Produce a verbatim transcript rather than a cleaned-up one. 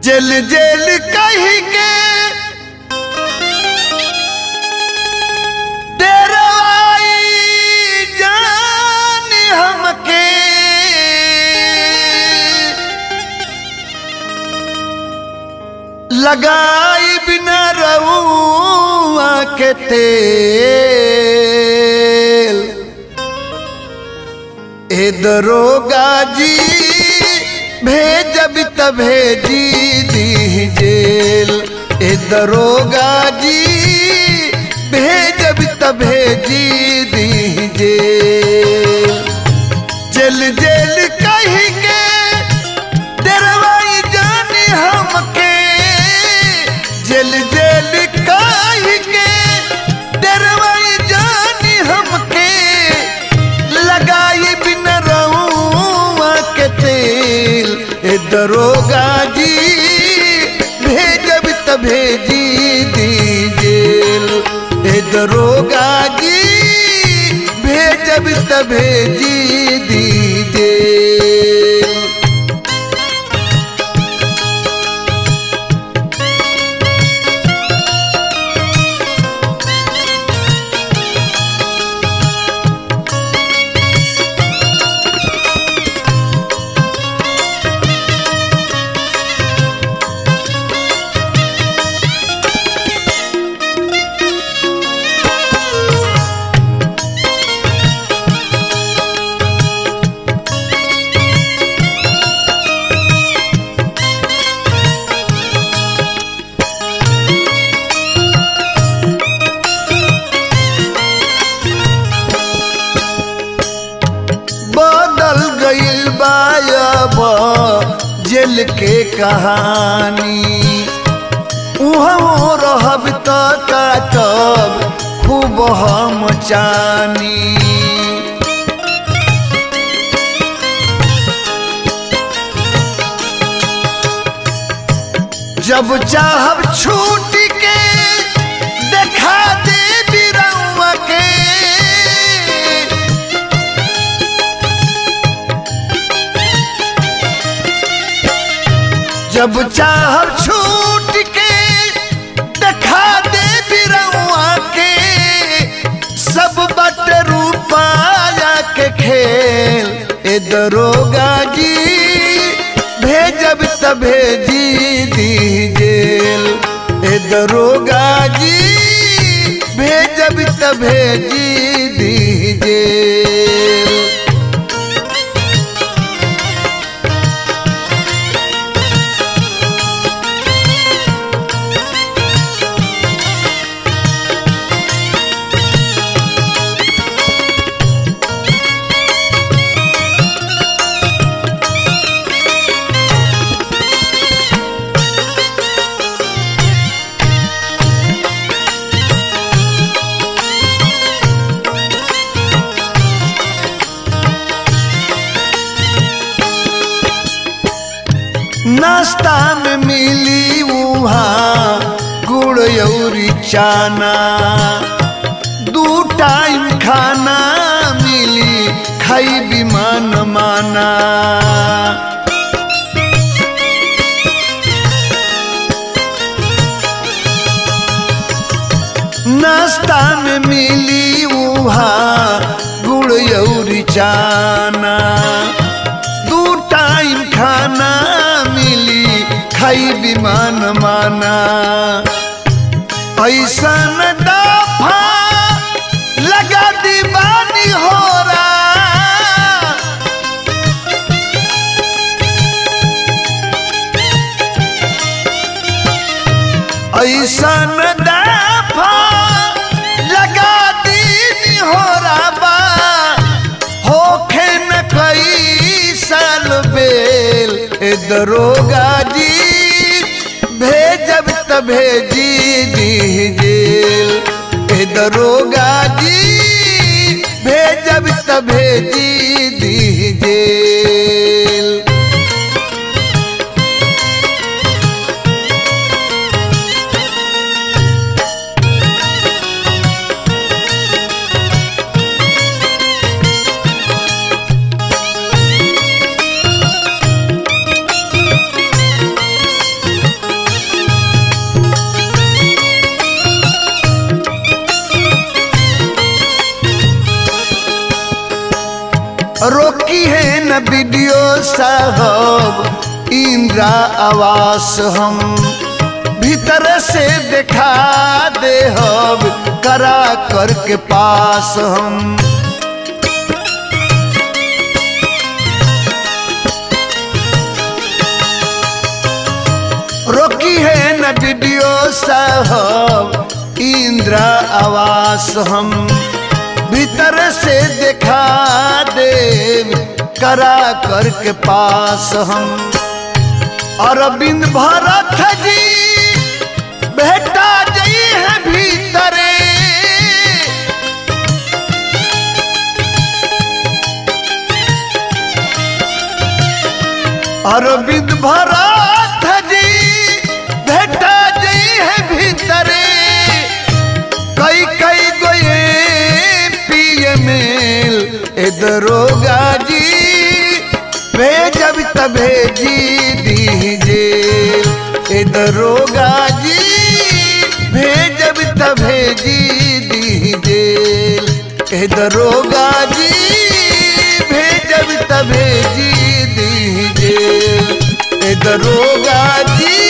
जेल जेल कही के डेरवाई जान हमके लगाई बिना रउआ के तेल ए दरोगा जी भेजब त भेजी दी जेल ए दरोगा जी भेजब त भेजी दी जेल जेल जेल कही के डरवाई जानी हमके जेल जेल कही के डरवाई जानी हमके लगाई बिन रउआ के तेल ए दरोगा जी भेजब त भेजी दी जेल ए दरोगा जी भेजब त भेजी दी जेल बदल गइल बायब जेल के कहानी उहाँ रहब त काटब खूब हम चानी जब चाहब छूट के देखा दे बिरउआ के जब चाहब छूट के देखा दे बिरउआ के सब बट रूपाया के खेल ए दरोगा जी भेजब त भेजी दी जेल ए दरोगा जी भेजब त भेजी दी जेल नाश्ता में मिली उहाँ गुड़ यौरी चाना दू टाइम खाना मिली खाई बिमान माना नाश्ता में मिली उहाँ गुड़ यौरी चाना दू टाइम खाना खाई बिमान माना ऐसा न दफा लगा दीवानी हो रहा ऐसा न दफा लगा दीनी हो रहा होखे न कई साल बेल ए दरोगा जी भेजब त भेजी दी जेल ए दरोगा जी भेजब त भेजी दी जेल न वीडियो साहब इंदिरा आवास हम भीतर से दिखा दे हब करा करके पास हम। रोकी है न वीडियो साहब इंदिरा आवास हम भीतर से दिखा दे करा करके पास हम। अरविंद भरत जी बेटा जई है भीतरे अरविंद भरत जी बेटा जई है भीतरे कई कई गोए पिए मेल ए दरोगा जी भेजब तभे जी दीजे ए दरोगा जी भेजब तभे जी दीजे ए दरोगा जी भेजब तभे जी दीजे ए दरोगा जी